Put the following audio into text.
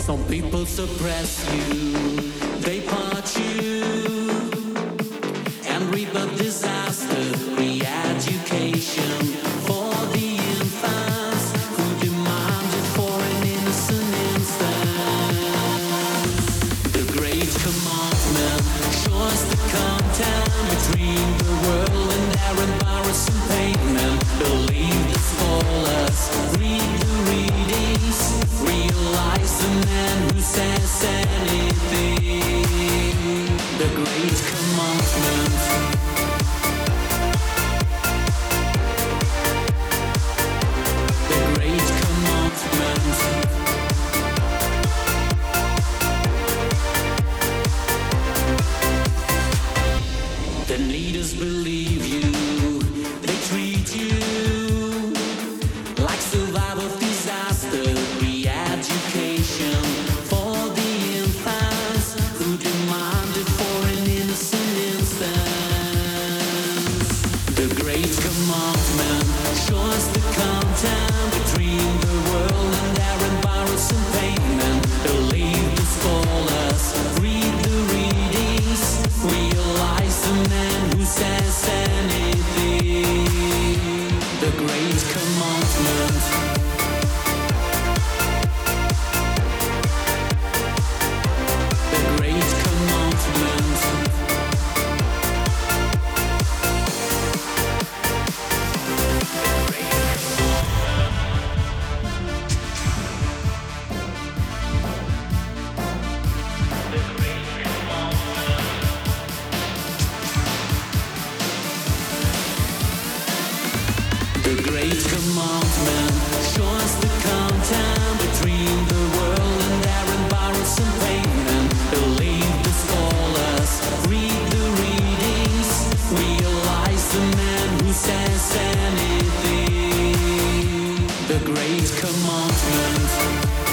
Some people suppress you, they part you, and reap a disaster, re-education for the infants who demanded for an innocent instant. The great commandment shows the content between the world and their embarrassing pavement. Believe the scholars, read the readings, realize the man who says anything. The great commandment. The great commandment. The leaders believe you, they treat you like survival of disaster, re-education for the infants who demanded for an innocent instance. The great commandment shows the content between the world and their embarrassing pavement. Believe the scholars, read the readings, realize the man who says anything. The great commandment. The great commandment. The great commandment shows the content between the world and their embarrassing pavement. Believe the scholars, read the readings, realize the man who says anything. The great commandment.